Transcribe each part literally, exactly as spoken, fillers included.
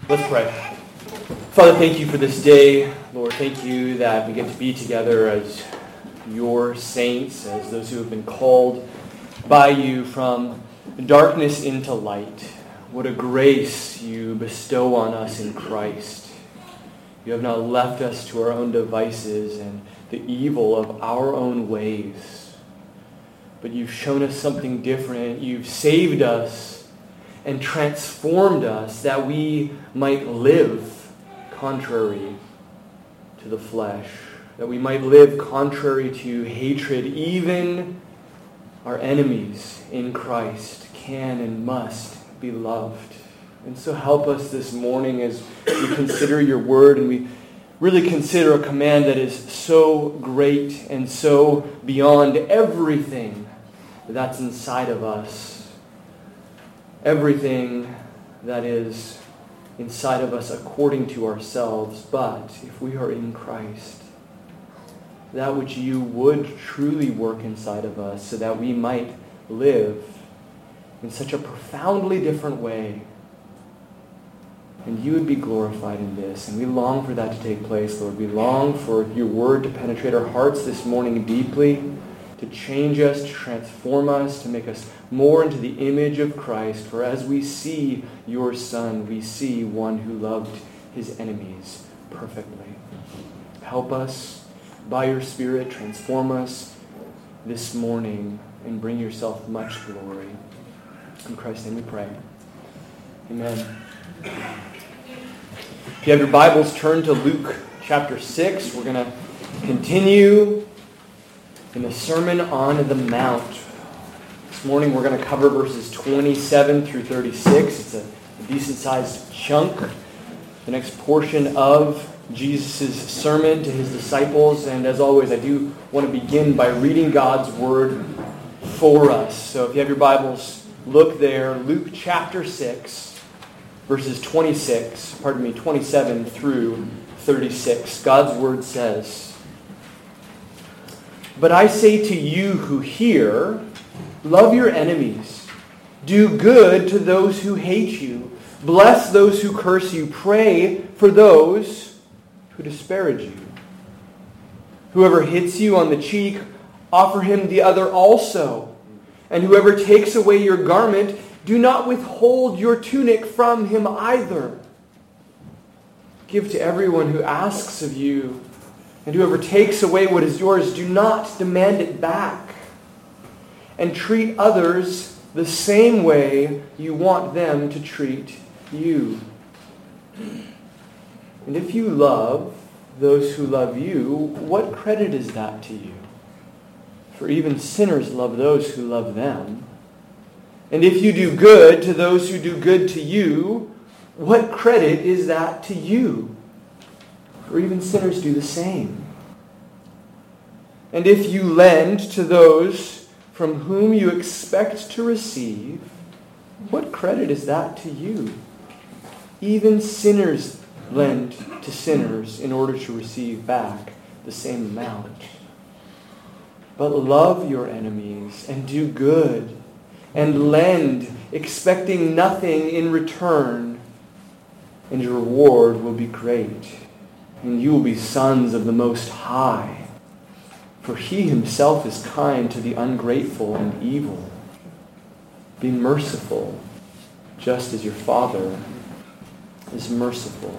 Let's pray. Father, thank you for this day. Lord, thank you that we get to be together as your saints, as those who have been called by you from darkness into light. What a grace you bestow on us in Christ. You have not left us to our own devices and the evil of our own ways, but you've shown us something different. You've saved us and transformed us that we might live contrary to the flesh, that we might live contrary to hatred. Even our enemies in Christ can and must be loved. And so help us this morning as we consider your word and we really consider a command that is so great and so beyond everything that's inside of us. Everything that is inside of us according to ourselves. But if we are in Christ, that which you would truly work inside of us so that we might live in such a profoundly different way. And you would be glorified in this. And we long for that to take place, Lord. We long for your word to penetrate our hearts this morning deeply, to change us, to transform us, to make us more into the image of Christ. For as we see your Son, we see one who loved his enemies perfectly. Help us by your Spirit, transform us this morning, and bring yourself much glory. In Christ's name we pray. Amen. If you have your Bibles, turn to Luke chapter six. We're going to continue in the Sermon on the Mount. This morning we're going to cover verses twenty-seven through thirty-six. It's a, a decent-sized chunk. The next portion of Jesus' sermon to his disciples. And as always, I do want to begin by reading God's word for us. So if you have your Bibles, look there. Luke chapter six, verses twenty-six, pardon me, twenty-seven through thirty-six. God's word says, "But I say to you who hear, love your enemies. Do good to those who hate you. Bless those who curse you. Pray for those who disparage you. Whoever hits you on the cheek, offer him the other also. And whoever takes away your garment, do not withhold your tunic from him either. Give to everyone who asks of you. And whoever takes away what is yours, do not demand it back. And treat others the same way you want them to treat you. And if you love those who love you, what credit is that to you? For even sinners love those who love them. And if you do good to those who do good to you, what credit is that to you? For even sinners do the same. And if you lend to those from whom you expect to receive, what credit is that to you? Even sinners lend to sinners in order to receive back the same amount. But love your enemies and do good and lend, expecting nothing in return, and your reward will be great, and you will be sons of the Most High. For he himself is kind to the ungrateful and evil. Be merciful, just as your Father is merciful."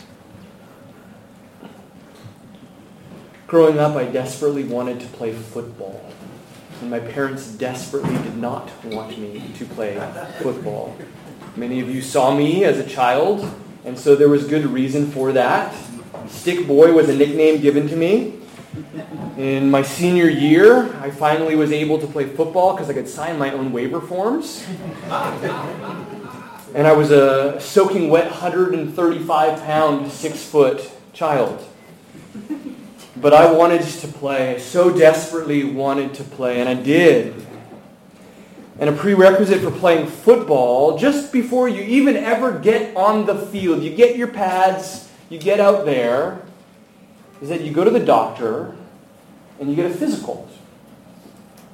Growing up, I desperately wanted to play football. And my parents desperately did not want me to play football. Many of you saw me as a child, and so there was good reason for that. Stick Boy was a nickname given to me. In my senior year, I finally was able to play football because I could sign my own waiver forms. And I was a soaking wet one hundred thirty-five pound, six foot child. But I wanted to play. I so desperately wanted to play, and I did. And a prerequisite for playing football, just before you even ever get on the field, you get your pads, you get out there, is that you go to the doctor and you get a physical.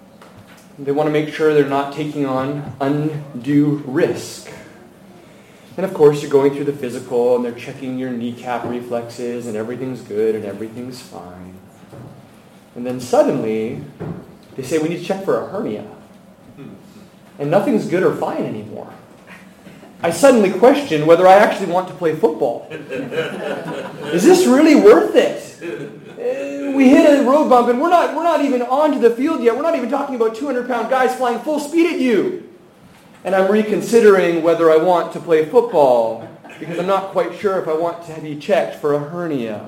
They want to make sure they're not taking on undue risk. And of course, you're going through the physical, and they're checking your kneecap reflexes, and everything's good, and everything's fine. And then suddenly, they say, we need to check for a hernia. And nothing's good or fine anymore. I suddenly question whether I actually want to play football. Is this really worth it? Uh, we hit a road bump, and we're not, we're not even onto the field yet. We're not even talking about two hundred pound guys flying full speed at you. And I'm reconsidering whether I want to play football because I'm not quite sure if I want to be checked for a hernia.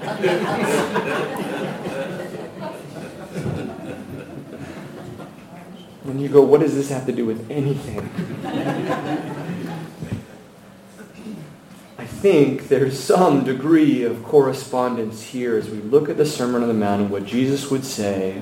When you go, what does this have to do with anything? I think there's some degree of correspondence here as we look at the Sermon on the Mount and what Jesus would say,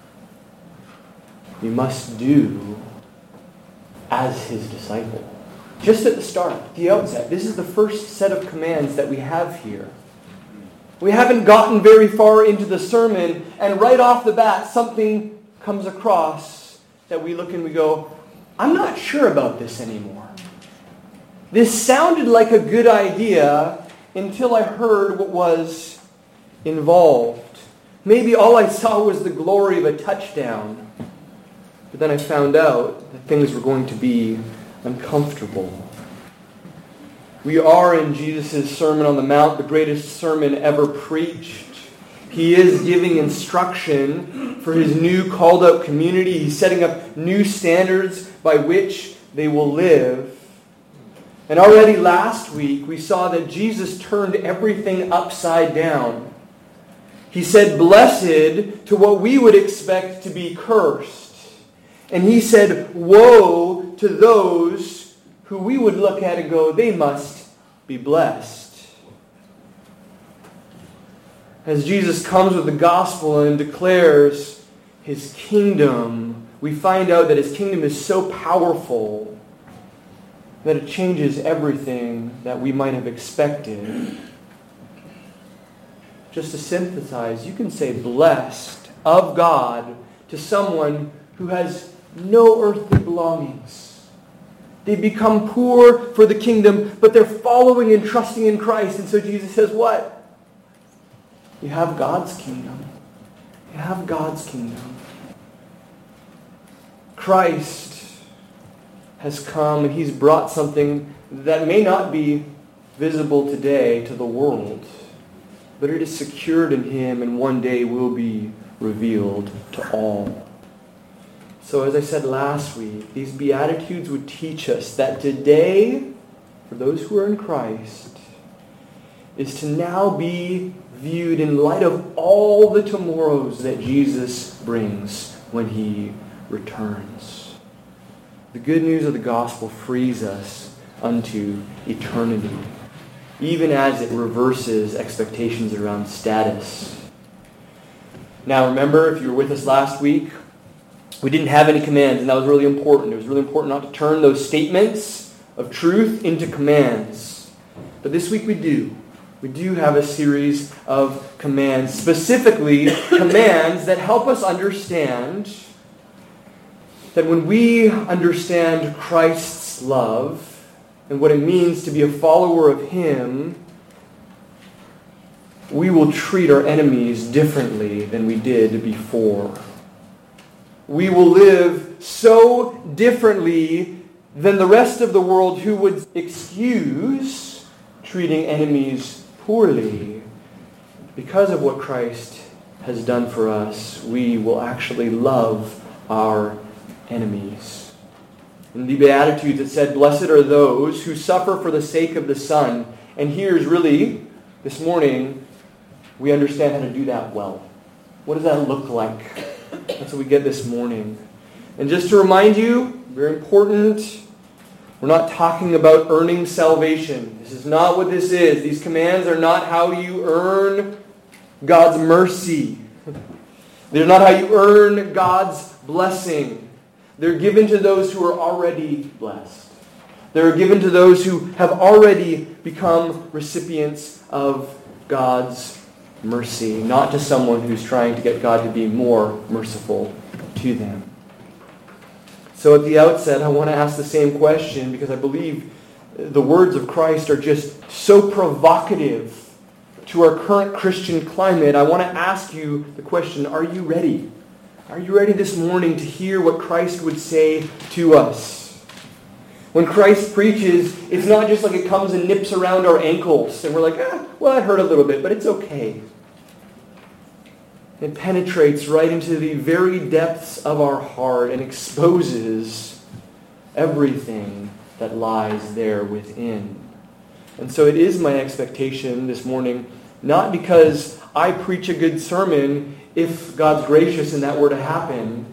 we must do as his disciple. Just at the start, at the outset, this is the first set of commands that we have here. We haven't gotten very far into the sermon, and right off the bat, something comes across that we look and we go, I'm not sure about this anymore. This sounded like a good idea until I heard what was involved. Maybe all I saw was the glory of a touchdown. But then I found out that things were going to be uncomfortable. We are in Jesus' Sermon on the Mount, the greatest sermon ever preached. He is giving instruction for his new called out community. He's setting up new standards by which they will live. And already last week we saw that Jesus turned everything upside down. He said, blessed to what we would expect to be cursed. And he said, woe to those who we would look at and go, they must be blessed. As Jesus comes with the gospel and declares his kingdom, we find out that his kingdom is so powerful that it changes everything that we might have expected. Just to synthesize, you can say blessed of God to someone who has no earthly belongings. They become poor for the kingdom, but they're following and trusting in Christ. And so Jesus says, what? You have God's kingdom. You have God's kingdom. Christ has come and he's brought something that may not be visible today to the world, but it is secured in him and one day will be revealed to all. So as I said last week, these Beatitudes would teach us that today, for those who are in Christ, is to now be viewed in light of all the tomorrows that Jesus brings when he returns. The good news of the gospel frees us unto eternity, even as it reverses expectations around status. Now remember, if you were with us last week, we didn't have any commands, and that was really important. It was really important not to turn those statements of truth into commands. But this week we do. We do have a series of commands, specifically commands that help us understand that when we understand Christ's love and what it means to be a follower of him, we will treat our enemies differently than we did before. We will live so differently than the rest of the world who would excuse treating enemies poorly. Because of what Christ has done for us, we will actually love our enemies. In the Beatitudes it said, blessed are those who suffer for the sake of the Son. And here's really, this morning, we understand how to do that well. What does that look like? That's what we get this morning. And just to remind you, very important, we're not talking about earning salvation. This is not what this is. These commands are not how you earn God's mercy. They're not how you earn God's blessing. They're given to those who are already blessed. They're given to those who have already become recipients of God's mercy, not to someone who's trying to get God to be more merciful to them. So at the outset, I want to ask the same question because I believe the words of Christ are just so provocative to our current Christian climate, I want to ask you the question, are you ready? Are you ready this morning to hear what Christ would say to us? When Christ preaches, it's not just like it comes and nips around our ankles and we're like, ah, well, that hurt a little bit, but it's okay. It penetrates right into the very depths of our heart and exposes everything that lies there within. And so it is my expectation this morning, not because I preach a good sermon, if God's gracious and that were to happen,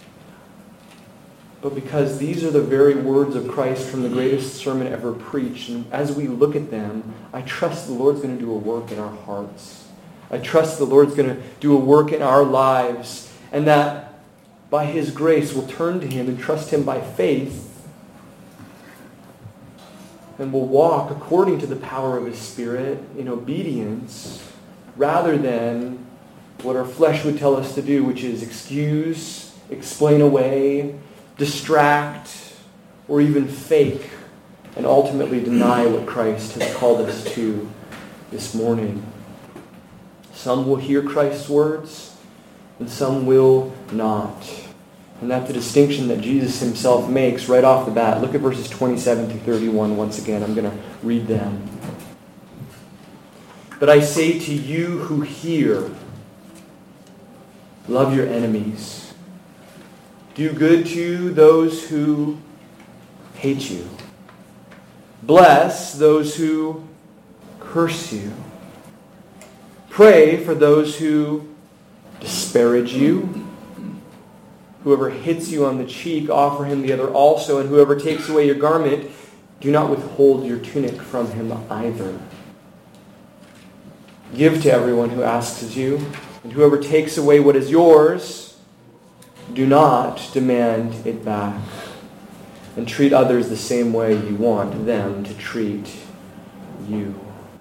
but because these are the very words of Christ from the greatest sermon ever preached. And as we look at them, I trust the Lord's going to do a work in our hearts. I trust the Lord's going to do a work in our lives, and that by His grace we'll turn to Him and trust Him by faith, and will walk according to the power of His Spirit in obedience rather than what our flesh would tell us to do, which is excuse, explain away, distract, or even fake, and ultimately deny what Christ has called us to this morning. Some will hear Christ's words, and some will not. And that's the distinction that Jesus Himself makes right off the bat. Look at verses twenty-seven through thirty-one once again. I'm going to read them. But I say to you who hear, love your enemies. Do good to those who hate you. Bless those who curse you. Pray for those who disparage you. Whoever hits you on the cheek, offer him the other also. And whoever takes away your garment, do not withhold your tunic from him either. Give to everyone who asks of you. And whoever takes away what is yours, do not demand it back. And treat others the same way you want them to treat you.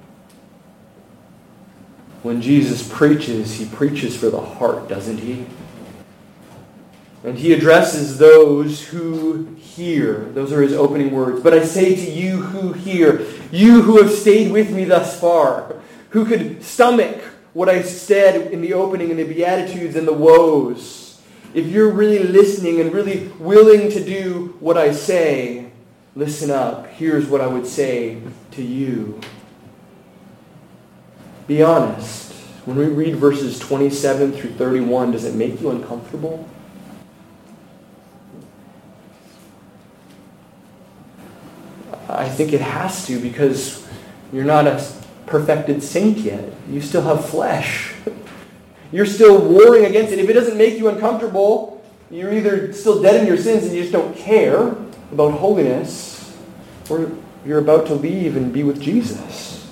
When Jesus preaches, He preaches for the heart, doesn't He? And He addresses those who hear. Those are His opening words. But I say to you who hear, you who have stayed with me thus far, who could stomach what I said in the opening and the Beatitudes and the woes. If you're really listening and really willing to do what I say, listen up. Here's what I would say to you. Be honest. When we read verses twenty-seven through thirty-one, does it make you uncomfortable? I think it has to, because you're not a perfected saint yet. You still have flesh. You're still warring against it. If it doesn't make you uncomfortable, you're either still dead in your sins and you just don't care about holiness, or you're about to leave and be with Jesus.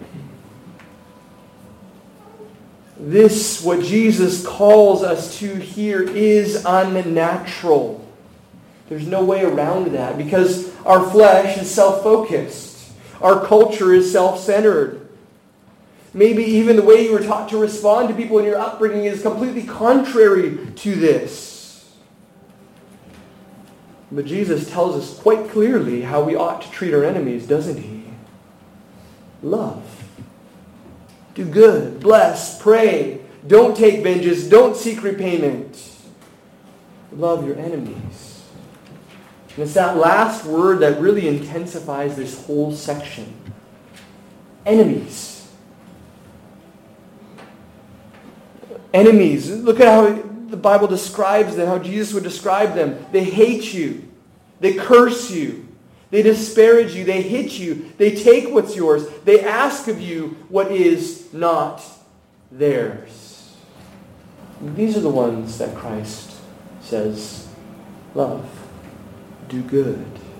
This, what Jesus calls us to here, is unnatural. There's no way around that, because our flesh is self-focused. Our culture is self-centered. Maybe even the way you were taught to respond to people in your upbringing is completely contrary to this. But Jesus tells us quite clearly how we ought to treat our enemies, doesn't He? Love. Do good. Bless. Pray. Don't take vengeance. Don't seek repayment. Love your enemies. And it's that last word that really intensifies this whole section. Enemies. Enemies. Look at how the Bible describes them, how Jesus would describe them. They hate you. They curse you. They disparage you. They hit you. They take what's yours. They ask of you what is not theirs. And these are the ones that Christ says, love. Do good.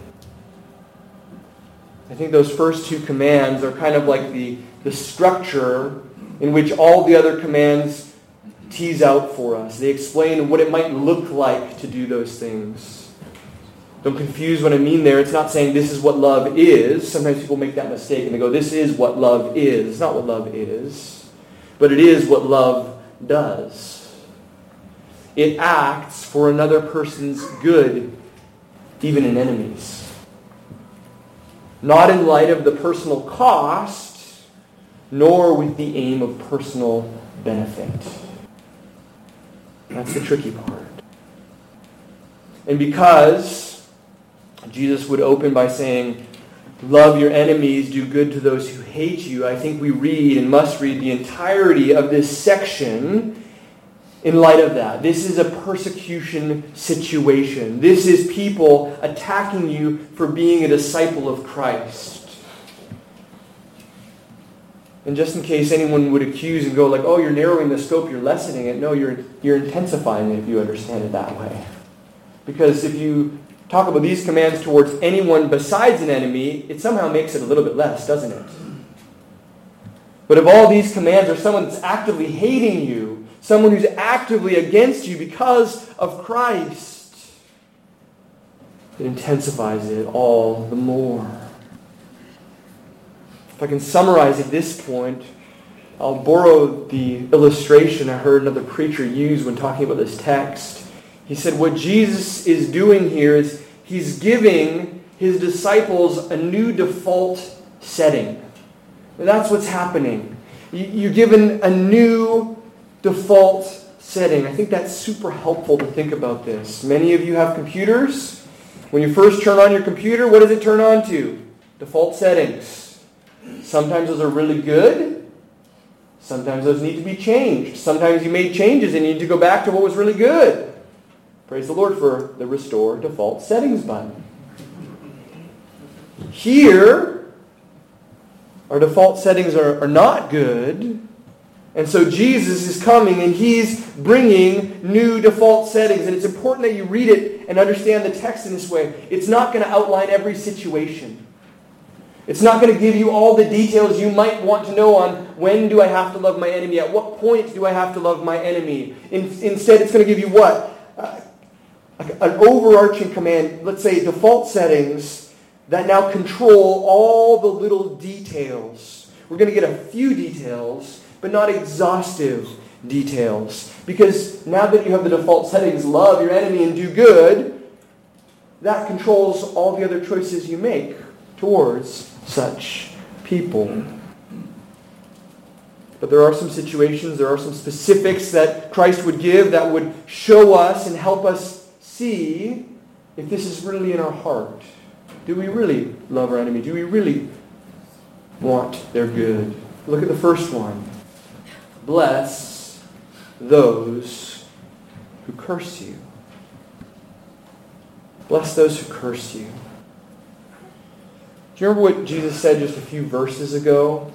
I think those first two commands are kind of like the, the structure in which all the other commands tease out for us. They explain what it might look like to do those things. Don't confuse what I mean there. It's not saying this is what love is. Sometimes people make that mistake and they go, this is what love is. It's not what love is. But it is what love does. It acts for another person's good, even in enemies. not in light of the personal cost, nor with the aim of personal benefit. That's the tricky part. And because Jesus would open by saying, love your enemies, do good to those who hate you, I think we read and must read the entirety of this section in light of that. This is a persecution situation. This is people attacking you for being a disciple of Christ. And just in case anyone would accuse and go like, oh, you're narrowing the scope, you're lessening it. No, you're, you're intensifying it if you understand it that way. Because if you talk about these commands towards anyone besides an enemy, it somehow makes it a little bit less, doesn't it? But if all these commands are someone that's actively hating you, someone who's actively against you because of Christ, it intensifies it all the more. If I can summarize at this point, I'll borrow the illustration I heard another preacher use when talking about this text. He said what Jesus is doing here is he's giving his disciples a new default setting. And that's what's happening. You're given a new default setting. I think that's super helpful to think about this. Many of you have computers. When you first turn on your computer, what does it turn on to? Default settings. Sometimes those are really good. Sometimes those need to be changed. Sometimes you made changes and you need to go back to what was really good. Praise the Lord for the Restore Default Settings button. Here, our default settings are, are not good. And so Jesus is coming and he's bringing new default settings. And it's important that you read it and understand the text in this way. It's not going to outline every situation. It's not going to give you all the details you might want to know on when do I have to love my enemy, at what point do I have to love my enemy. In, instead, it's going to give you what? Uh, an overarching command, let's say default settings, that now control all the little details. We're going to get a few details, but not exhaustive details. Because now that you have the default settings, love your enemy and do good, that controls all the other choices you make towards such people. But there are some situations, there are some specifics that Christ would give that would show us and help us see if this is really in our heart. Do we really love our enemy? Do we really want their good? Look at the first one. Bless those who curse you. Bless those who curse you. Do you remember what Jesus said just a few verses ago?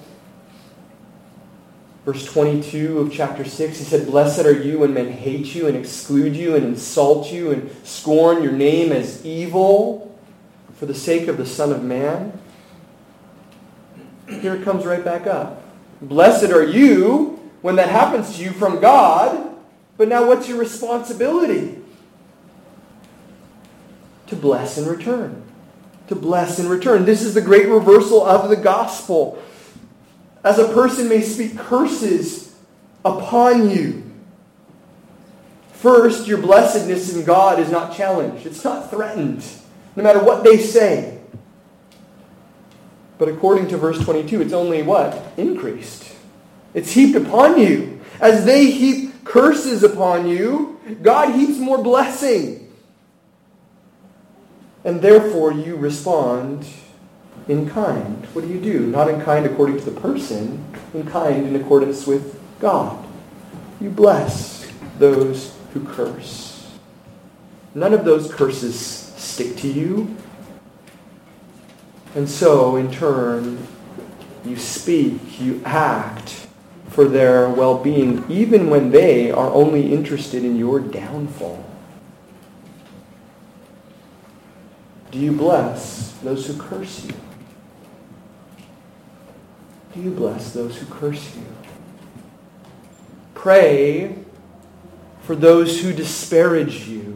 Verse twenty-two of chapter six, he said, blessed are you when men hate you and exclude you and insult you and scorn your name as evil for the sake of the Son of Man. Here it comes right back up. Blessed are you when that happens to you from God, but now what's your responsibility? To bless in return. To bless in return. This is the great reversal of the gospel. As a person may speak curses upon you, first, your blessedness in God is not challenged. It's not threatened, no matter what they say. But according to verse twenty-two, it's only what? Increased. It's heaped upon you. As they heap curses upon you, God heaps more blessing. And therefore you respond in kind. What do you do? Not in kind according to the person, in kind in accordance with God. You bless those who curse. None of those curses stick to you. And so, in turn, you speak, you act for their well-being, even when they are only interested in your downfall. Do you bless those who curse you? Do you bless those who curse you? Pray for those who disparage you.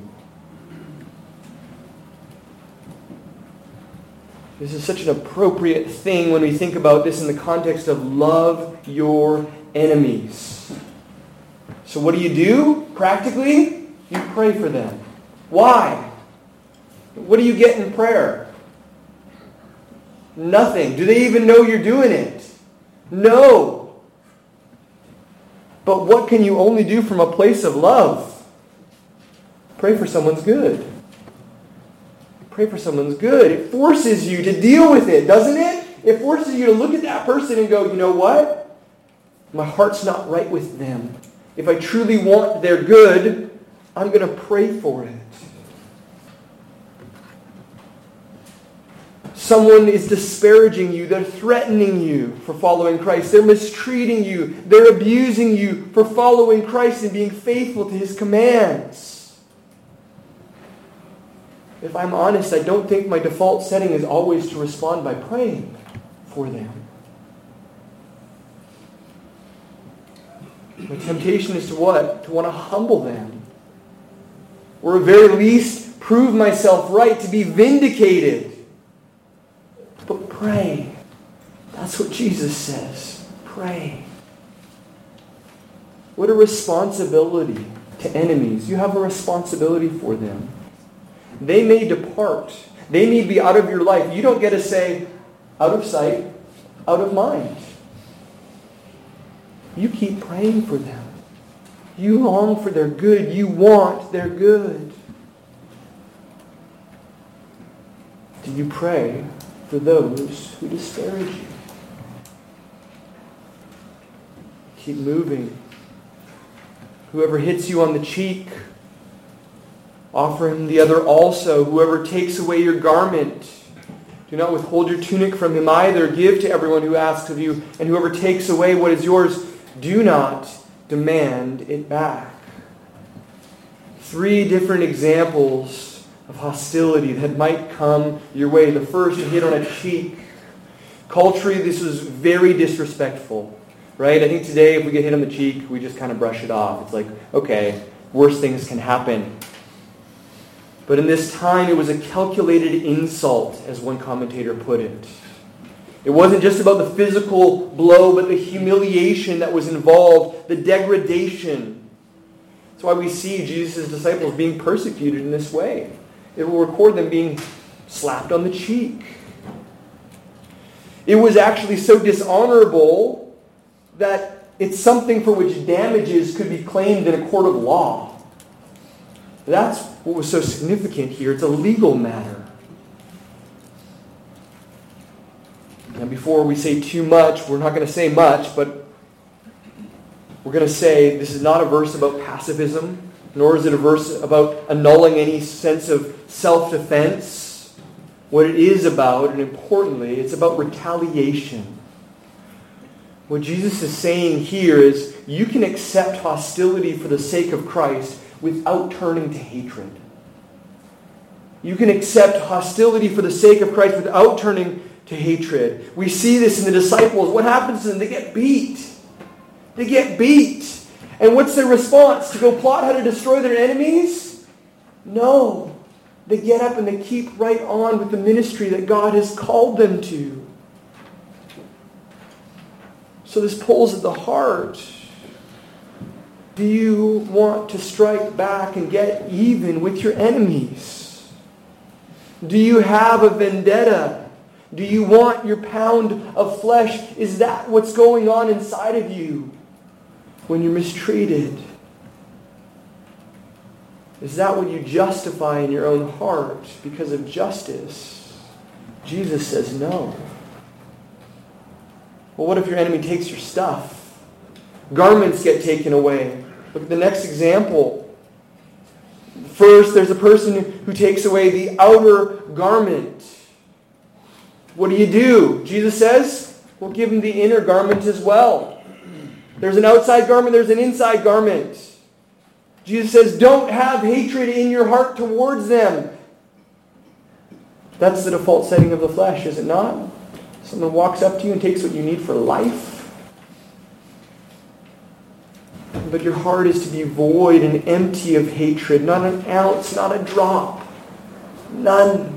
This is such an appropriate thing when we think about this in the context of love your enemies. So what do you do? Practically, you pray for them. Why? What do you get in prayer? Nothing. Do they even know you're doing it? No. But what can you only do from a place of love? Pray for someone's good. Pray for someone's good. It forces you to deal with it, doesn't it? It forces you to look at that person and go, you know what? My heart's not right with them. If I truly want their good, I'm going to pray for it. Someone is disparaging you. They're threatening you for following Christ. They're mistreating you. They're abusing you for following Christ and being faithful to His commands. If I'm honest, I don't think my default setting is always to respond by praying for them. My temptation is to what? To want to humble them. Or at very least, prove myself right, to be vindicated. But pray. That's what Jesus says. Pray. What a responsibility to enemies. You have a responsibility for them. They may depart. They may be out of your life. You don't get to say, out of sight, out of mind. You keep praying for them. You long for their good. You want their good. Do you pray for those who disparage you? Keep moving. Whoever hits you on the cheek, offer him the other also. Whoever takes away your garment, do not withhold your tunic from him either. Give to everyone who asks of you, and whoever takes away what is yours, do not demand it back. Three different examples of hostility that might come your way. The first, a hit on a cheek. Culturally, this was very disrespectful, right? I think today, if we get hit on the cheek, we just kind of brush it off. It's like, okay, worse things can happen. But in this time, it was a calculated insult, as one commentator put it. It wasn't just about the physical blow, but the humiliation that was involved, the degradation. That's why we see Jesus' disciples being persecuted in this way. It will record them being slapped on the cheek. It was actually so dishonorable that it's something for which damages could be claimed in a court of law. That's what was so significant here. It's a legal matter. And before we say too much, we're not going to say much, but we're going to say this is not a verse about pacifism, nor is it a verse about annulling any sense of self-defense. What it is about, and importantly, it's about retaliation. What Jesus is saying here is you can accept hostility for the sake of Christ without turning to hatred. You can accept hostility for the sake of Christ without turning to hatred. We see this in the disciples. What happens to them? They get beat. They get beat. And what's their response? To go plot how to destroy their enemies? No. They get up and they keep right on with the ministry that God has called them to. So this pulls at the heart. Do you want to strike back and get even with your enemies? Do you have a vendetta? Do you want your pound of flesh? Is that what's going on inside of you when you're mistreated? Is that what you justify in your own heart because of justice? Jesus says no. Well, what if your enemy takes your stuff? Garments get taken away. Look at the next example. First, there's a person who takes away the outer garment. What do you do? Jesus says, we'll give him the inner garment as well. There's an outside garment, there's an inside garment. Jesus says, don't have hatred in your heart towards them. That's the default setting of the flesh, is it not? Someone walks up to you and takes what you need for life. But your heart is to be void and empty of hatred. Not an ounce, not a drop. None.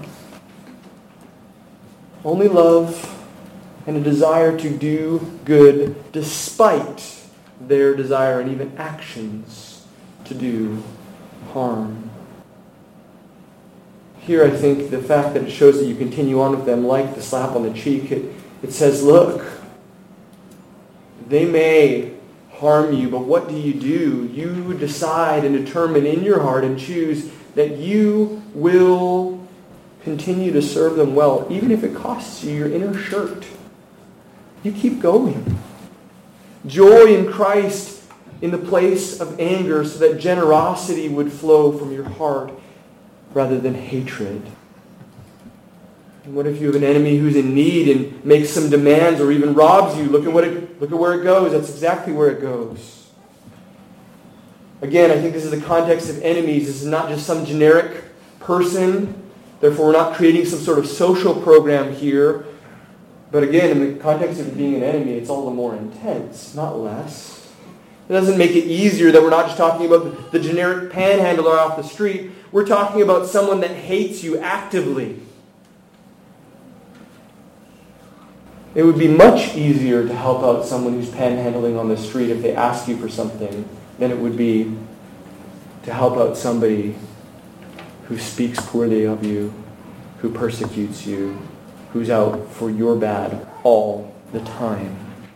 Only love and a desire to do good despite their desire and even actions to do harm. Here, I think the fact that it shows that you continue on with them like the slap on the cheek, it, it says, look, they may harm you, but what do you do? You decide and determine in your heart and choose that you will continue to serve them well, even if it costs you your inner shirt. You keep going. Joy in Christ in the place of anger so that generosity would flow from your heart rather than hatred. And what if you have an enemy who's in need and makes some demands or even robs you? Look at what it, look at where it goes. That's exactly where it goes. Again, I think this is the context of enemies. This is not just some generic person. Therefore, we're not creating some sort of social program here. But again, in the context of being an enemy, it's all the more intense, not less. It doesn't make it easier that we're not just talking about the generic panhandler off the street. We're talking about someone that hates you actively. It would be much easier to help out someone who's panhandling on the street if they ask you for something than it would be to help out somebody who speaks poorly of you, who persecutes you, who's out for your bad all the time.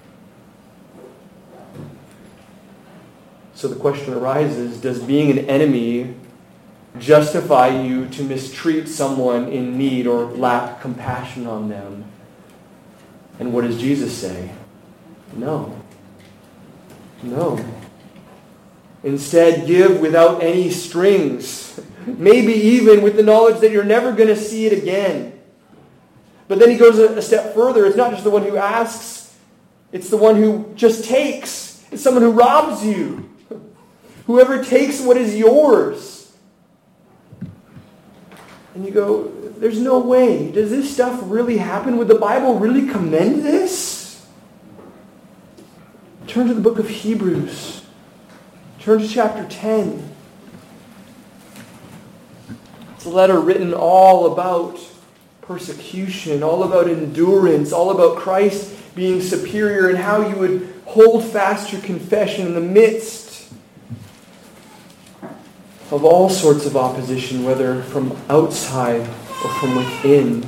So the question arises, does being an enemy justify you to mistreat someone in need or lack compassion on them? And what does Jesus say? No. No. Instead, give without any strings. Maybe even with the knowledge that you're never going to see it again. But then he goes a step further. It's not just the one who asks. It's the one who just takes. It's someone who robs you. Whoever takes what is yours. And you go, there's no way. Does this stuff really happen? Would the Bible really commend this? Turn to the book of Hebrews. Turn to chapter ten. It's a letter written all about persecution, all about endurance, all about Christ being superior and how you would hold fast your confession in the midst of all sorts of opposition, whether from outside or from within.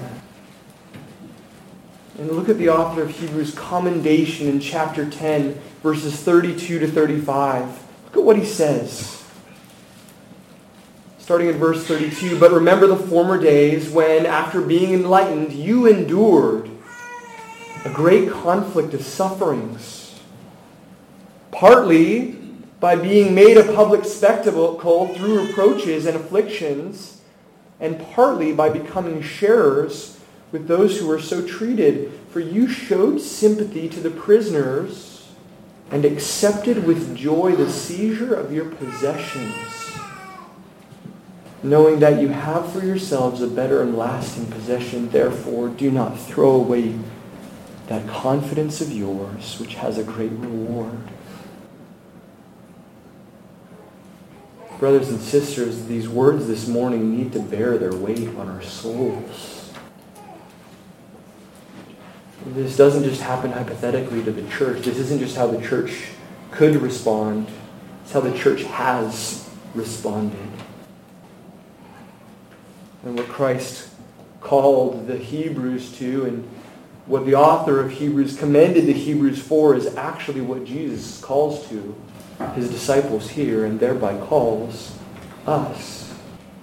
And look at the author of Hebrews' commendation in chapter ten, verses thirty-two to thirty-five. Look at what he says. Starting in verse thirty-two, but remember the former days when, after being enlightened, you endured a great conflict of sufferings, partly by being made a public spectacle through reproaches and afflictions, and partly by becoming sharers with those who were so treated. For you showed sympathy to the prisoners and accepted with joy the seizure of your possessions, knowing that you have for yourselves a better and lasting possession. Therefore, do not throw away that confidence of yours, which has a great reward. Brothers and sisters, these words this morning need to bear their weight on our souls. This doesn't just happen hypothetically to the church. This isn't just how the church could respond. It's how the church has responded. And what Christ called the Hebrews to, and what the author of Hebrews commended the Hebrews for, is actually what Jesus calls to his disciples here, and thereby calls us.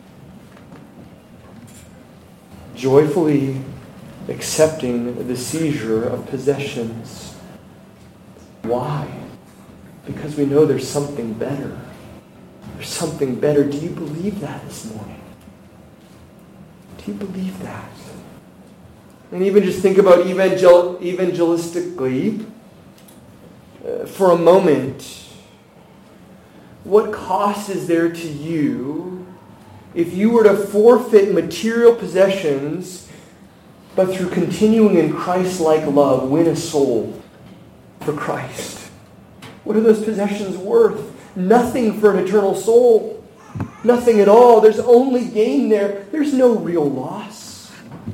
Joyfully accepting the seizure of possessions. Why? Because we know there's something better. There's something better. Do you believe that this morning? Do you believe that? And even just think about evangel- evangelistically uh, for a moment. What cost is there to you if you were to forfeit material possessions, but through continuing in Christ-like love, win a soul for Christ? What are those possessions worth? Nothing for an eternal soul. Nothing at all. There's only gain there. There's no real loss.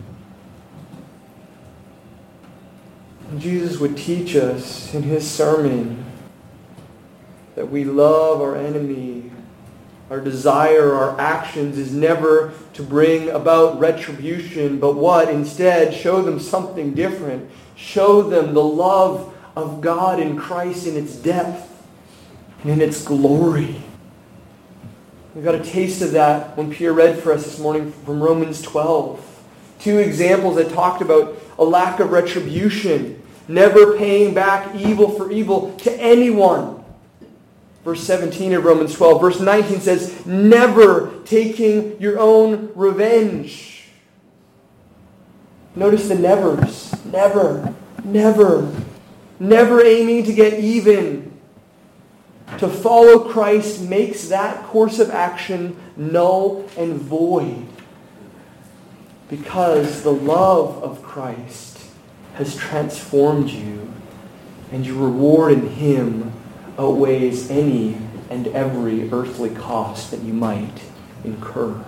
And Jesus would teach us in his sermon that we love our enemy Our desire, our actions is never to bring about retribution, but what? Instead, show them something different. Show them the love of God in Christ in its depth and in its glory. We got a taste of that when Pierre read for us this morning from Romans twelve. Two examples that talked about a lack of retribution, never paying back evil for evil to anyone. Verse seventeen of Romans twelve. Verse nineteen says, never taking your own revenge. Notice the nevers. Never, never, never aiming to get even. To follow Christ makes that course of action null and void. Because the love of Christ has transformed you, and your reward in Him outweighs any and every earthly cost that you might incur.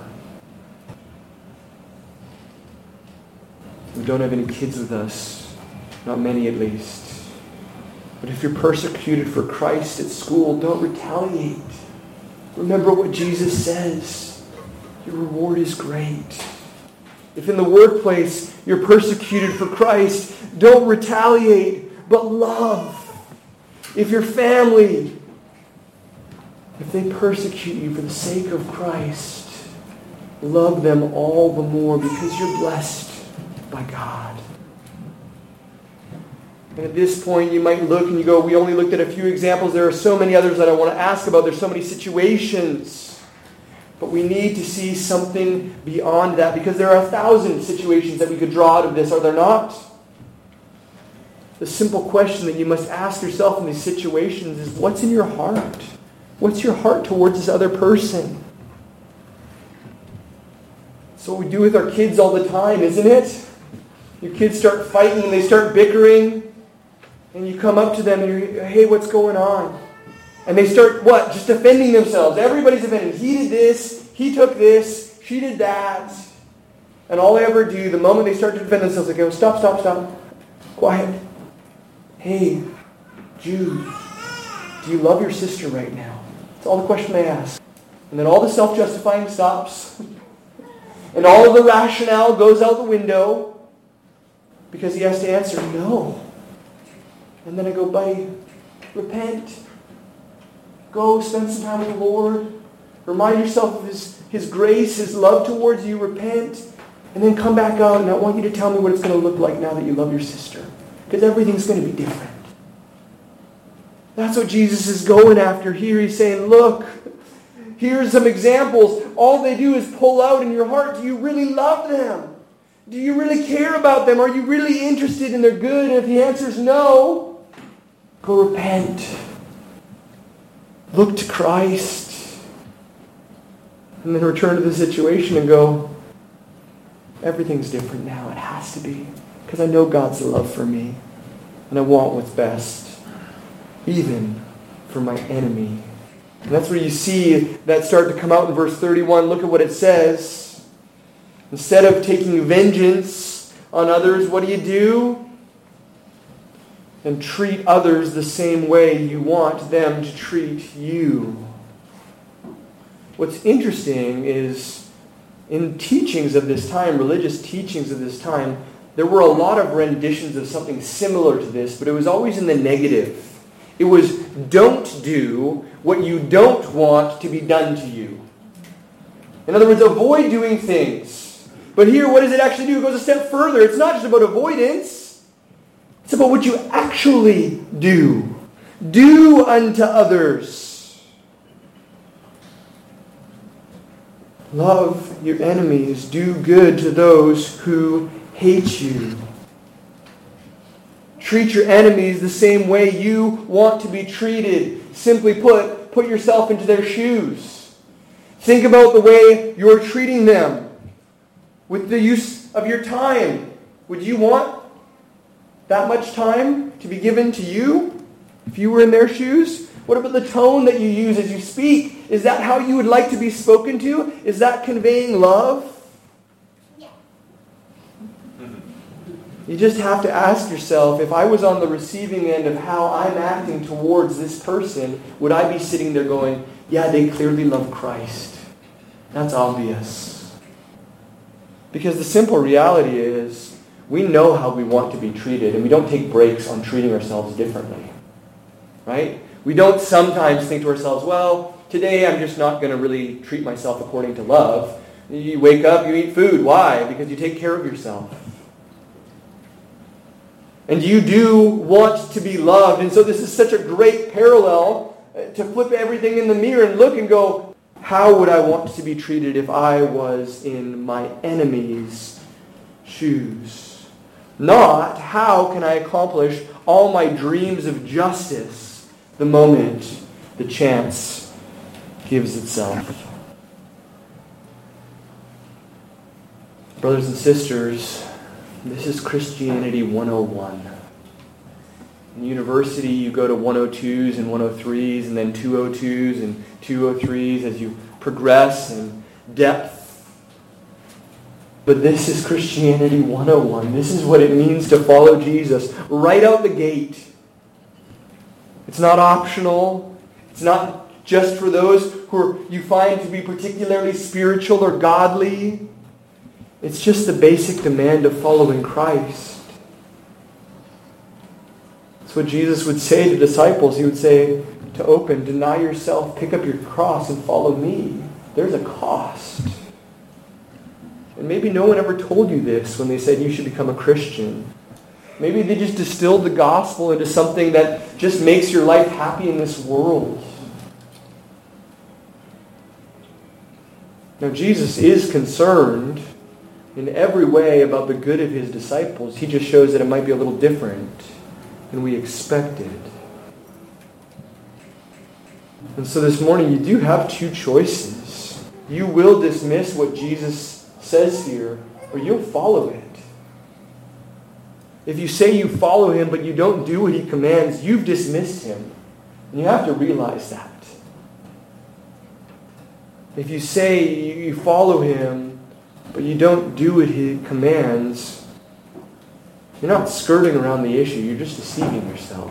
We don't have any kids with us, not many at least. But if you're persecuted for Christ at school, don't retaliate. Remember what Jesus says. Your reward is great. If in the workplace you're persecuted for Christ, don't retaliate, but love. If your family, if they persecute you for the sake of Christ, love them all the more because you're blessed by God. And at this point, you might look and you go, we only looked at a few examples. There are so many others that I want to ask about. There's so many situations. But we need to see something beyond that because there are a thousand situations that we could draw out of this, are there not? The simple question that you must ask yourself in these situations is, what's in your heart? What's your heart towards this other person? That's what we do with our kids all the time, isn't it? Your kids start fighting and they start bickering. And you come up to them and you're, hey, what's going on? And they start, what? Just defending themselves. Everybody's defending. He did this. He took this. She did that. And all they ever do, the moment they start to defend themselves, they go, stop, stop, stop. Quiet. Hey, Jude, do you love your sister right now? That's all the question they ask. And then all the self-justifying stops. And all of the rationale goes out the window because he has to answer, no. And then I go, buddy, repent. Go spend some time with the Lord. Remind yourself of His, His grace, His love towards you. Repent. And then come back out, and I want you to tell me what it's going to look like now that you love your sister. Because everything's going to be different. That's what Jesus is going after here. He's saying, look, here's some examples. All they do is pull out in your heart. Do you really love them? Do you really care about them? Are you really interested in their good? And if the answer is no, go repent. Look to Christ. And then return to the situation and go, everything's different now. It has to be. Because I know God's love for me. And I want what's best. Even for my enemy. And that's where you see that start to come out in verse thirty-one. Look at what it says. Instead of taking vengeance on others, what do you do? And treat others the same way you want them to treat you. What's interesting is in teachings of this time, religious teachings of this time, there were a lot of renditions of something similar to this, but it was always in the negative. It was, don't do what you don't want to be done to you. In other words, avoid doing things. But here, what does it actually do? It goes a step further. It's not just about avoidance. It's about what you actually do. Do unto others. Love your enemies. Do good to those who hate you. Treat your enemies the same way you want to be treated. Simply put, put yourself into their shoes. Think about the way you're treating them with the use of your time. Would you want that much time to be given to you if you were in their shoes? What about the tone that you use as you speak? Is that how you would like to be spoken to? Is that conveying love? You just have to ask yourself, if I was on the receiving end of how I'm acting towards this person, would I be sitting there going, Yeah, they clearly love Christ. That's obvious. Because the simple reality is, we know how we want to be treated, and we don't take breaks on treating ourselves differently. Right? We don't sometimes think to ourselves, well, today I'm just not going to really treat myself according to love. You wake up, you eat food. Why? Because you take care of yourself. And you do want to be loved. And so this is such a great parallel to flip everything in the mirror and look and go, how would I want to be treated if I was in my enemy's shoes? Not, how can I accomplish all my dreams of justice the moment the chance gives itself? Brothers and sisters, this is Christianity one oh one. In university, you go to one oh twos and one oh threes, and then two oh twos and two oh threes as you progress in depth. But this is Christianity one oh one. This is what it means to follow Jesus right out the gate. It's not optional. It's not just for those who are, you find to be particularly spiritual or godly. It's just the basic demand of following Christ. That's what Jesus would say to disciples. He would say to open, deny yourself, pick up your cross, and follow me. There's a cost. And maybe no one ever told you this when they said you should become a Christian. Maybe they just distilled the gospel into something that just makes your life happy in this world. Now, Jesus is concerned in every way about the good of his disciples. He just shows that it might be a little different than we expected. And so this morning you do have two choices. You will dismiss what Jesus says here, or you'll follow it. If you say you follow him but you don't do what he commands, you've dismissed him. And you have to realize that. If you say you follow him but you don't do what he commands, you're not skirting around the issue. You're just deceiving yourself.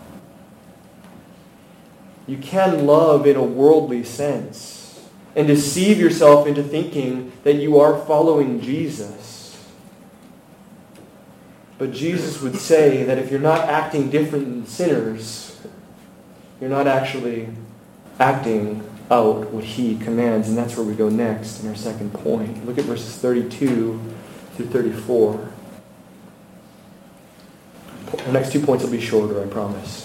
You can love in a worldly sense and deceive yourself into thinking that you are following Jesus. But Jesus would say that if you're not acting different than sinners, you're not actually acting out what he commands. And that's where we go next in our second point. Look at verses thirty-two through thirty-four. Our next two points will be shorter, I promise.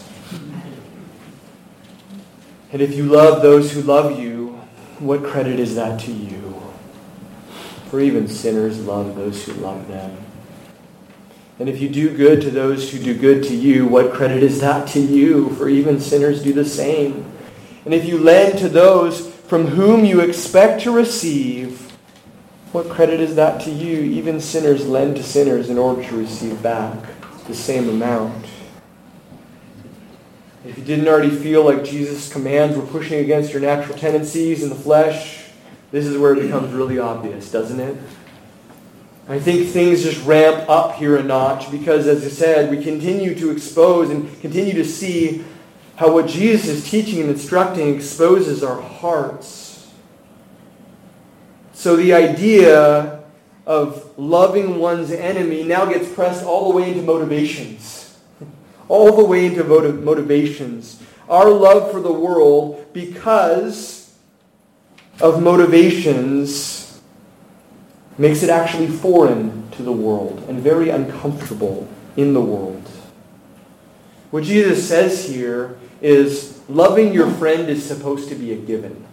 And if you love those who love you, what credit is that to you? For even sinners love those who love them. And if you do good to those who do good to you, what credit is that to you? For even sinners do the same. And if you lend to those from whom you expect to receive, what credit is that to you? Even sinners lend to sinners in order to receive back the same amount. If you didn't already feel like Jesus' commands were pushing against your natural tendencies in the flesh, this is where it becomes really obvious, doesn't it? I think things just ramp up here a notch because, as I said, we continue to expose and continue to see how what Jesus is teaching and instructing exposes our hearts. So the idea of loving one's enemy now gets pressed all the way into motivations. All the way into motivations. Our love for the world, because of motivations, makes it actually foreign to the world and very uncomfortable in the world. What Jesus says here is loving your friend is supposed to be a given.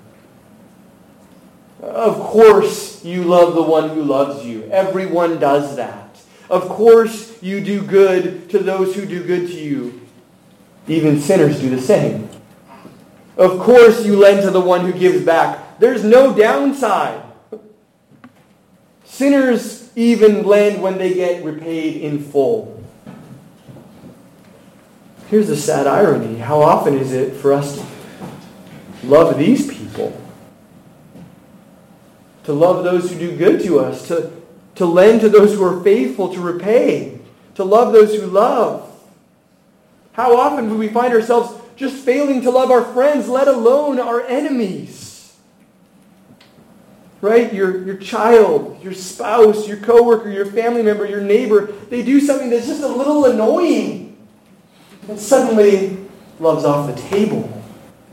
Of course you love the one who loves you. Everyone does that. Of course you do good to those who do good to you. Even sinners do the same. Of course you lend to the one who gives back. There's no downside. Sinners even lend when they get repaid in full. Here's the sad irony. How often is it for us to love these people? To love those who do good to us, to, to lend to those who are faithful, to repay, to love those who love. How often do we find ourselves just failing to love our friends, let alone our enemies. Right? Your, your child, your spouse, your coworker, your family member, your neighbor, they do something that's just a little annoying. And suddenly, love's off the table.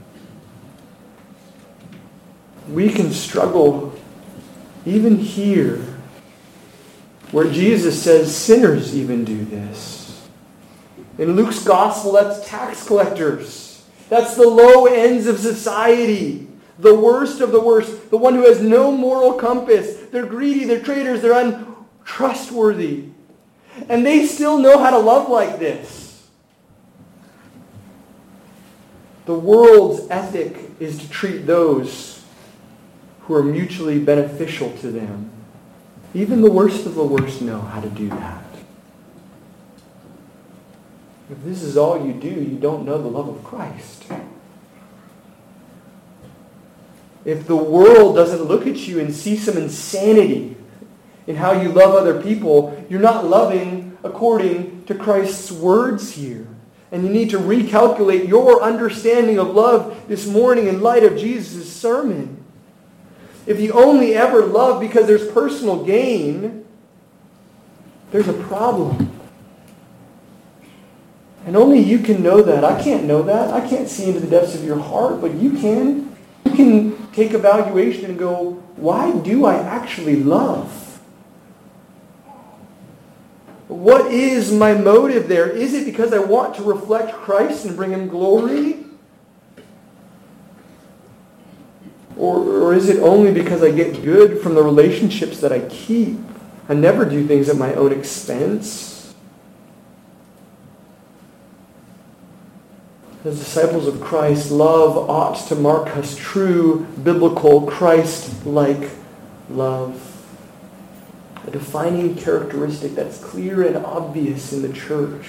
We can struggle even here, where Jesus says sinners even do this. In Luke's gospel, that's tax collectors. That's the low ends of society. The worst of the worst. The one who has no moral compass. They're greedy, they're traitors, they're untrustworthy. And they still know how to love like this. The world's ethic is to treat those who are mutually beneficial to them. Even the worst of the worst know how to do that. If this is all you do, you don't know the love of Christ. If the world doesn't look at you and see some insanity in how you love other people, you're not loving according to Christ's words here. And you need to recalculate your understanding of love this morning in light of Jesus' sermon. If you only ever love because there's personal gain, there's a problem. And only you can know that. I can't know that. I can't see into the depths of your heart, but you can. You can take evaluation and go, why do I actually love? What is my motive there? Is it because I want to reflect Christ and bring Him glory? Or, or is it only because I get good from the relationships that I keep? I never do things at my own expense. As disciples of Christ, love ought to mark us true, biblical, Christ-like love. A defining characteristic that's clear and obvious in the church.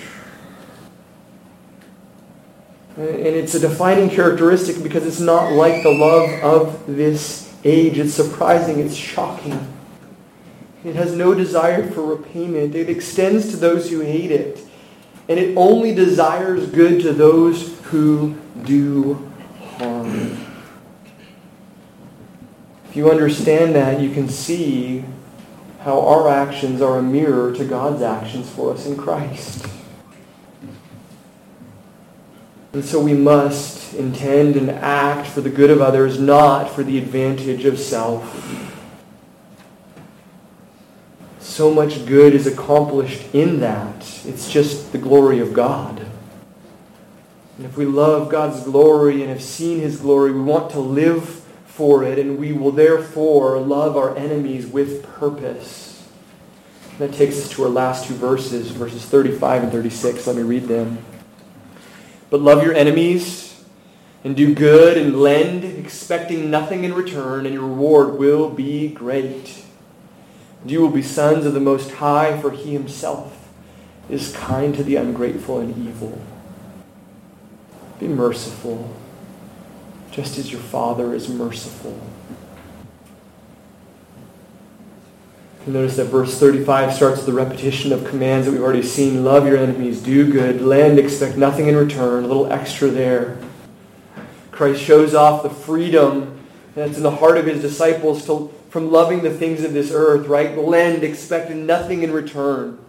And it's a defining characteristic because it's not like the love of this age. It's surprising. It's shocking. It has no desire for repayment. It extends to those who hate it. And it only desires good to those who do harm. If you understand that, you can see how our actions are a mirror to God's actions for us in Christ. And so we must intend and act for the good of others, not for the advantage of self. So much good is accomplished in that. It's just the glory of God. And if we love God's glory and have seen His glory, we want to live for it, and we will therefore love our enemies with purpose. And that takes us to our last two verses, verses thirty-five and thirty-six. Let me read them. But love your enemies, and do good, and lend, expecting nothing in return, and your reward will be great. And you will be sons of the Most High, for He Himself is kind to the ungrateful and evil. Be merciful, just as your Father is merciful. You notice that verse thirty-five starts with the repetition of commands that we've already seen. Love your enemies, do good, lend, expect nothing in return. A little extra there. Christ shows off the freedom that's in the heart of His disciples to, from loving the things of this earth, right? Lend, expecting nothing in return.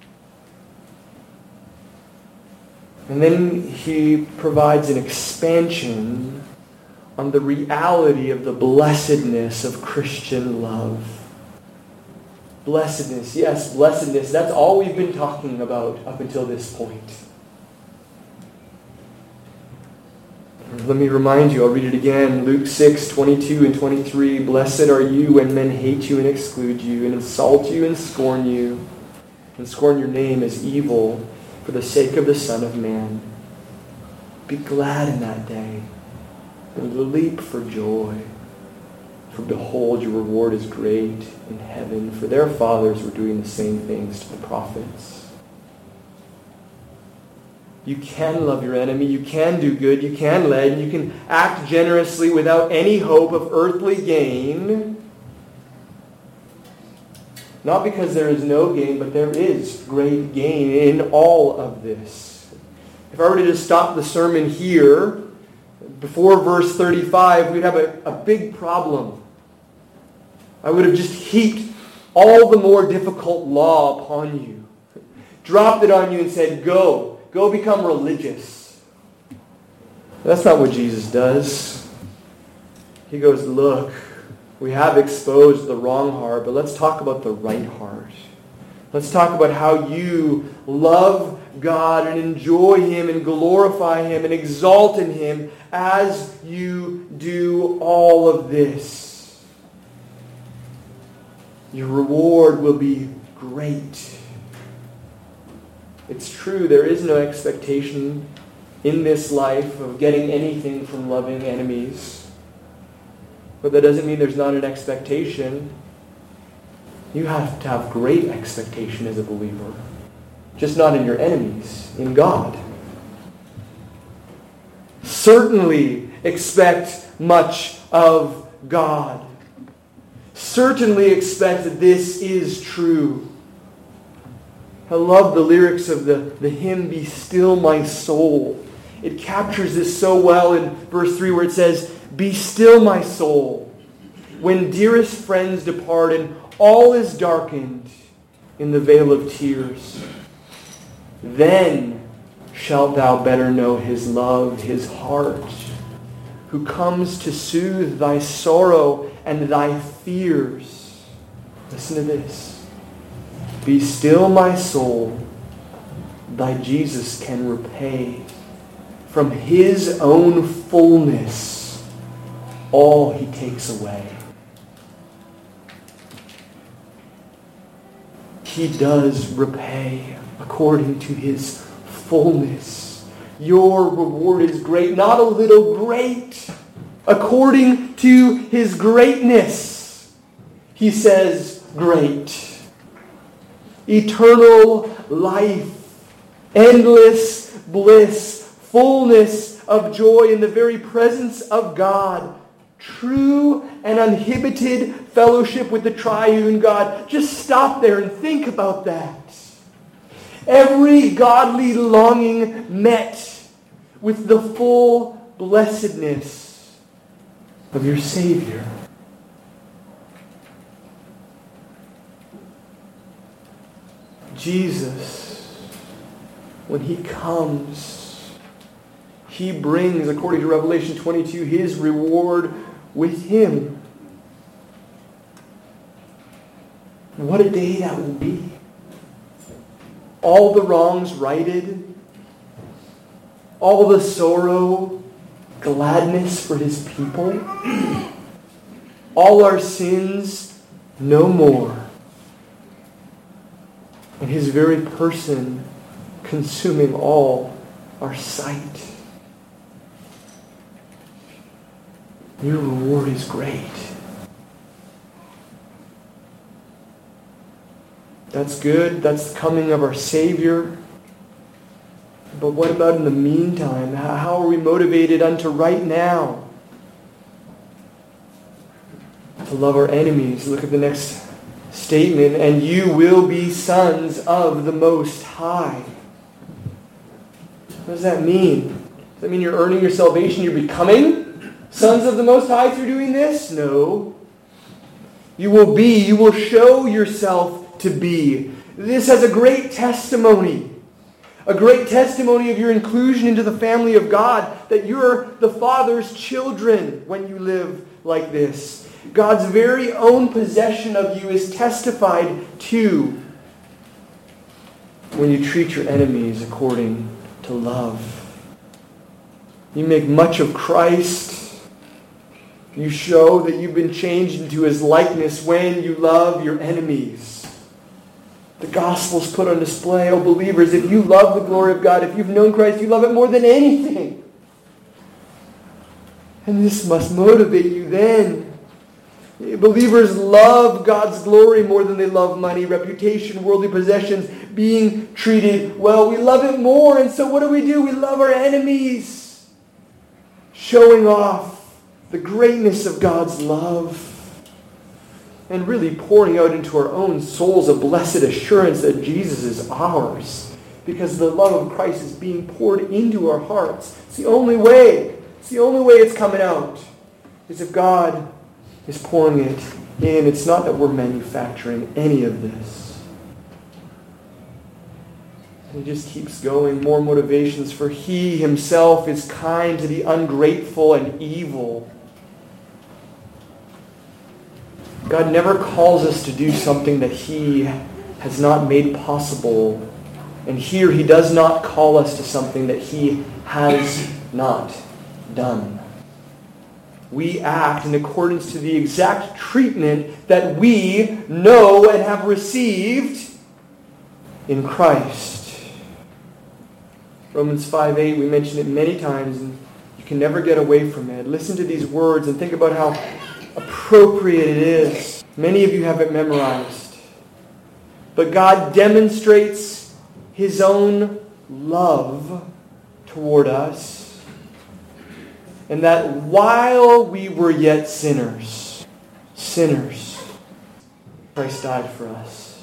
And then He provides an expansion on the reality of the blessedness of Christian love. Blessedness, yes, blessedness. That's all we've been talking about up until this point. Let me remind you, I'll read it again. Luke six, twenty-two and twenty-three. Blessed are you when men hate you and exclude you and insult you and scorn you and scorn your name as evil for the sake of the Son of Man. Be glad in that day and leap for joy. For behold, your reward is great in heaven, for their fathers were doing the same things to the prophets. You can love your enemy, you can do good, you can lend, you can act generously without any hope of earthly gain. Not because there is no gain, but there is great gain in all of this. If I were to just stop the sermon here, before verse thirty-five, we'd have a, a big problem. I would have just heaped all the more difficult law upon you. Dropped it on you and said, go. Go become religious. That's not what Jesus does. He goes, look, we have exposed the wrong heart, but let's talk about the right heart. Let's talk about how you love God and enjoy Him and glorify Him and exalt in Him as you do all of this. Your reward will be great. It's true, there is no expectation in this life of getting anything from loving enemies. But that doesn't mean there's not an expectation. You have to have great expectation as a believer. Just not in your enemies, in God. Certainly expect much of God. Certainly expect that this is true. I love the lyrics of the, the hymn, Be Still My Soul. It captures this so well in verse three where it says, Be still my soul, when dearest friends depart and all is darkened in the vale of tears. Then shalt thou better know His love, His heart, who comes to soothe thy sorrow and thy fears. Listen to this. Be still my soul, thy Jesus can repay from His own fullness all He takes away. He does repay according to His fullness. Your reward is great, not a little great. According to His greatness, He says, great. Eternal life, endless bliss, fullness of joy in the very presence of God, true and uninhibited fellowship with the triune God. Just stop there and think about that. Every godly longing met with the full blessedness of your Savior. Jesus, when He comes, He brings, according to Revelation twenty-two, His reward with Him. What a day that will be. All the wrongs righted, all the sorrow, gladness for His people, all our sins no more. And His very person consuming all our sight. Your reward is great. That's good. That's the coming of our Savior. But what about in the meantime? How are we motivated unto right now? To love our enemies. Look at the next statement. And you will be sons of the Most High. What does that mean? Does that mean you're earning your salvation? You're becoming sons of the Most High through doing this? No. You will be. You will show yourself to be. This has a great testimony. A great testimony of your inclusion into the family of God. That you're the Father's children when you live like this. God's very own possession of you is testified to when you treat your enemies according to love. You make much of Christ. You show that you've been changed into His likeness when you love your enemies. The gospel's put on display. Oh, believers, if you love the glory of God, if you've known Christ, you love it more than anything. And this must motivate you then. Believers love God's glory more than they love money, reputation, worldly possessions, being treated well. We love it more, and so what do we do? We love our enemies, showing off the greatness of God's love, and really pouring out into our own souls a blessed assurance that Jesus is ours, because the love of Christ is being poured into our hearts. It's the only way. It's the only way it's coming out. Is if God is pouring it in. It's not that we're manufacturing any of this. And he just keeps going. More motivations. For he himself is kind to the ungrateful and evil. God never calls us to do something that he has not made possible. And here he does not call us to something that he has not done. We act in accordance to the exact treatment that we know and have received in Christ. Romans five eight, we mentioned it many times, and you can never get away from it. Listen to these words and think about how appropriate it is. Many of you have it memorized. But God demonstrates his own love toward us, and that while we were yet sinners, sinners, Christ died for us.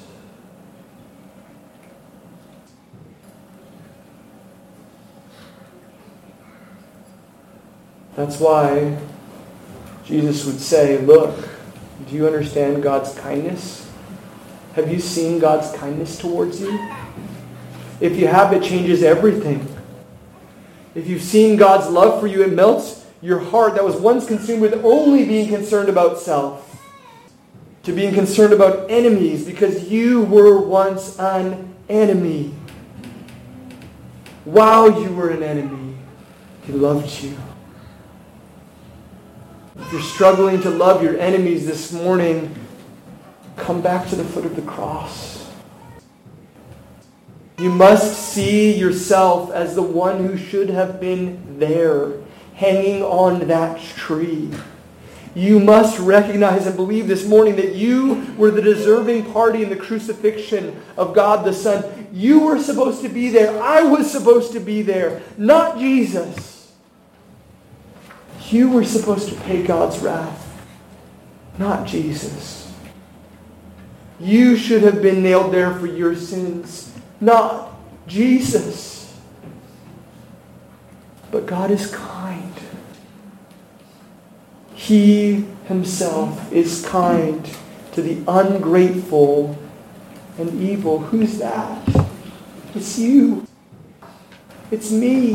That's why Jesus would say, look, do you understand God's kindness? Have you seen God's kindness towards you? If you have, it changes everything. If you've seen God's love for you, it melts your heart that was once consumed with only being concerned about self to being concerned about enemies, because you were once an enemy. While you were an enemy, he loved you. If you're struggling to love your enemies this morning, come back to the foot of the cross. You must see yourself as the one who should have been there, hanging on that tree. You must recognize and believe this morning that you were the deserving party in the crucifixion of God the Son. You were supposed to be there. I was supposed to be there, not Jesus. You were supposed to pay God's wrath, not Jesus. You should have been nailed there for your sins, not Jesus. But God is kind. He himself is kind to the ungrateful and evil. Who's that? It's you. It's me.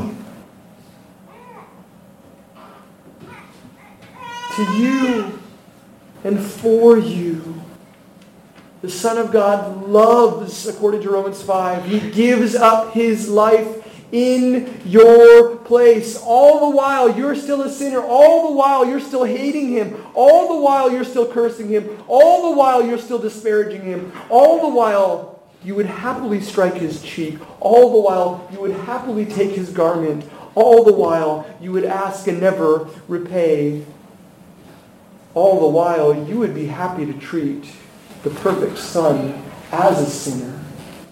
To you and for you. The Son of God loves, according to Romans five. He gives up his life in your place. All the while you're still a sinner. All the while you're still hating him. All the while you're still cursing him. All the while you're still disparaging him. All the while you would happily strike his cheek. All the while you would happily take his garment. All the while you would ask and never repay. All the while you would be happy to treat the perfect Son as a sinner.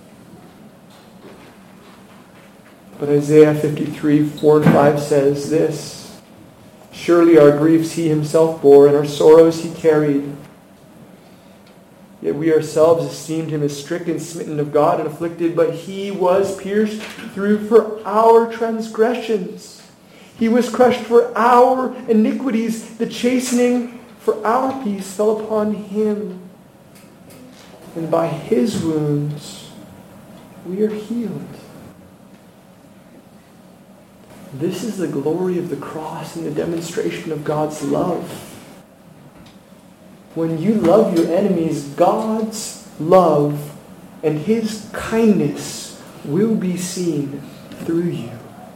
But Isaiah fifty-three, four and five says this: surely our griefs he himself bore, and our sorrows he carried. Yet we ourselves esteemed him as stricken, smitten of God, and afflicted, but he was pierced through for our transgressions. He was crushed for our iniquities. The chastening for our peace fell upon him. And by his wounds we are healed. This is the glory of the cross and the demonstration of God's love. When you love your enemies, God's love and his kindness will be seen through you.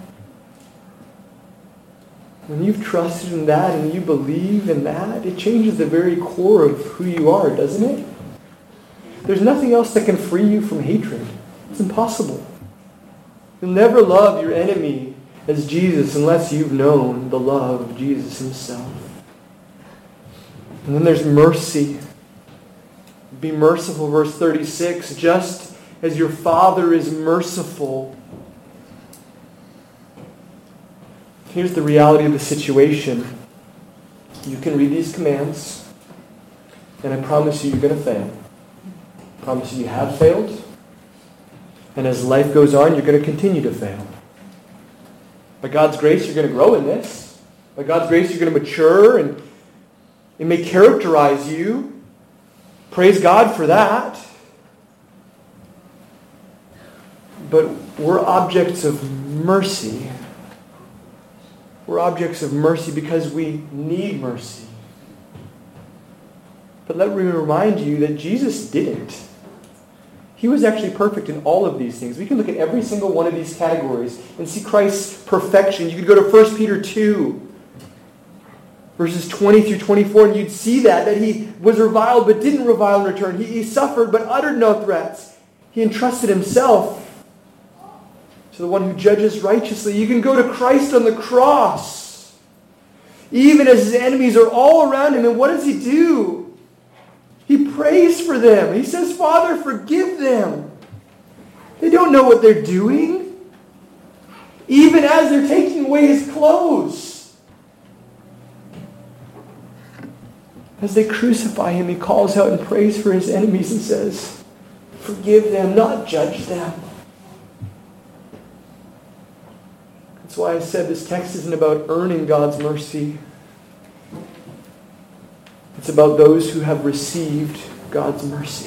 When you've trusted in that and you believe in that, it changes the very core of who you are, doesn't it? There's nothing else that can free you from hatred. It's impossible. You'll never love your enemy as Jesus unless you've known the love of Jesus himself. And then there's mercy. Be merciful, verse thirty-six, just as your Father is merciful. Here's the reality of the situation. You can read these commands, and I promise you you're going to fail. I promise you you have failed. And as life goes on, you're going to continue to fail. By God's grace, you're going to grow in this. By God's grace, you're going to mature, and it may characterize you. Praise God for that. But we're objects of mercy. We're objects of mercy because we need mercy. But let me remind you that Jesus didn't. He was actually perfect in all of these things. We can look at every single one of these categories and see Christ's perfection. You could go to First Peter two, verses twenty through twenty-four, and you'd see that, that he was reviled but didn't revile in return. He, he suffered but uttered no threats. He entrusted himself to the one who judges righteously. You can go to Christ on the cross, even as his enemies are all around him. And what does he do? He prays for them. He says, Father, forgive them. They don't know what they're doing. Even as they're taking away his clothes. As they crucify him, he calls out and prays for his enemies and says, forgive them, not judge them. That's why I said this text isn't about earning God's mercy. It's about those who have received God's mercy.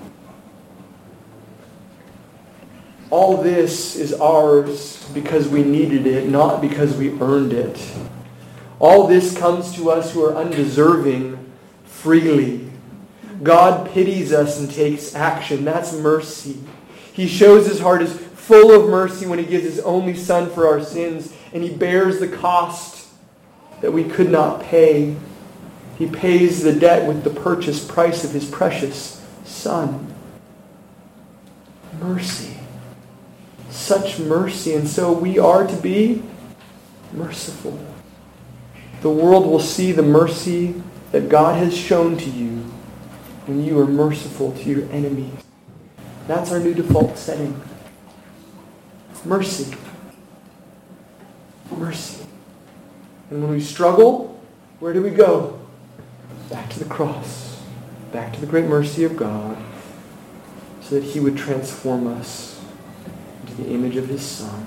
All this is ours because we needed it, not because we earned it. All this comes to us who are undeserving freely. God pities us and takes action. That's mercy. He shows his heart is full of mercy when he gives his only Son for our sins, and he bears the cost that we could not pay. He pays the debt with the purchase price of his precious Son. Mercy. Such mercy. And so we are to be merciful. The world will see the mercy that God has shown to you when you are merciful to your enemies. That's our new default setting. Mercy. Mercy. And when we struggle, where do we go? Back to the cross. Back to the great mercy of God, so that he would transform us into the image of his Son.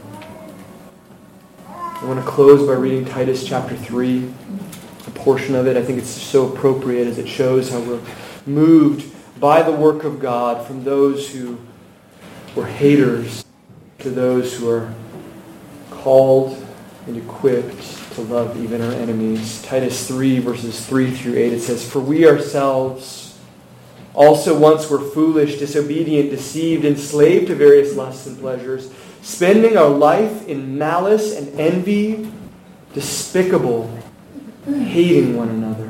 I want to close by reading Titus chapter three, a portion of it. I think it's so appropriate as it shows how we're moved by the work of God from those who were haters to those who are called and equipped to love even our enemies. Titus three, verses three through eight, it says, For we ourselves also once were foolish, disobedient, deceived, enslaved to various lusts and pleasures, spending our life in malice and envy, despicable, hating one another.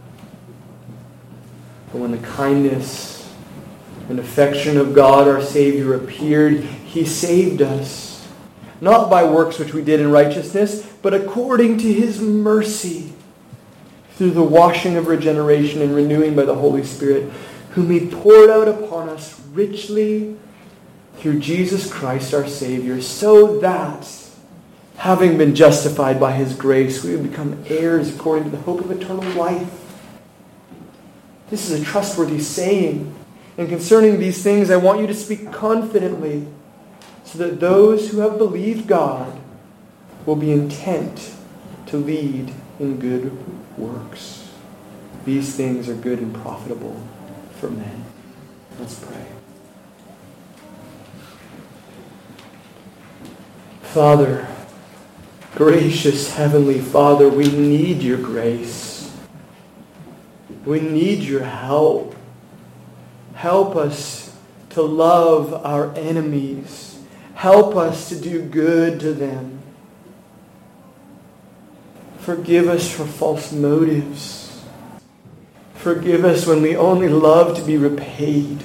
But when the kindness and affection of God our Savior appeared, he saved us, not by works which we did in righteousness, but according to his mercy, through the washing of regeneration and renewing by the Holy Spirit, whom he poured out upon us richly through Jesus Christ our Savior, so that, having been justified by his grace, we would become heirs according to the hope of eternal life. This is a trustworthy saying. And concerning these things, I want you to speak confidently, so that those who have believed God will be intent to lead in good works. These things are good and profitable for men. Let's pray. Father, gracious Heavenly Father, we need your grace. We need your help. Help us to love our enemies. Help us to do good to them. Forgive us for false motives. Forgive us when we only love to be repaid.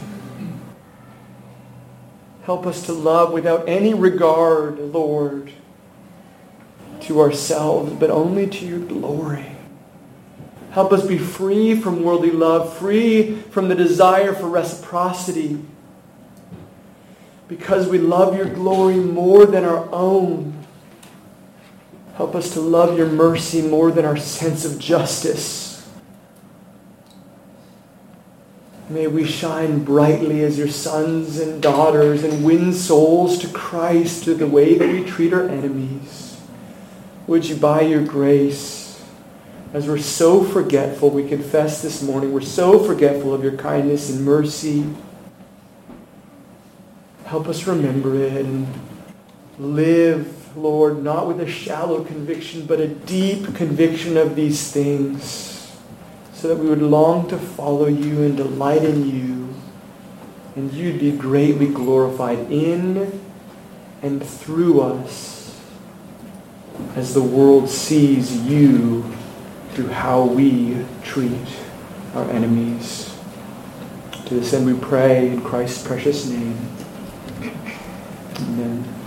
Help us to love without any regard, Lord, to ourselves, but only to your glory. Help us be free from worldly love, free from the desire for reciprocity, because we love your glory more than our own. Help us to love your mercy more than our sense of justice. May we shine brightly as your sons and daughters and win souls to Christ through the way that we treat our enemies. Would you, by your grace, as we're so forgetful, we confess this morning, we're so forgetful of your kindness and mercy. Help us remember it and live, Lord, not with a shallow conviction, but a deep conviction of these things, so that we would long to follow you and delight in you, and you'd be greatly glorified in and through us as the world sees you through how we treat our enemies. To this end we pray in Christ's precious name. Amen.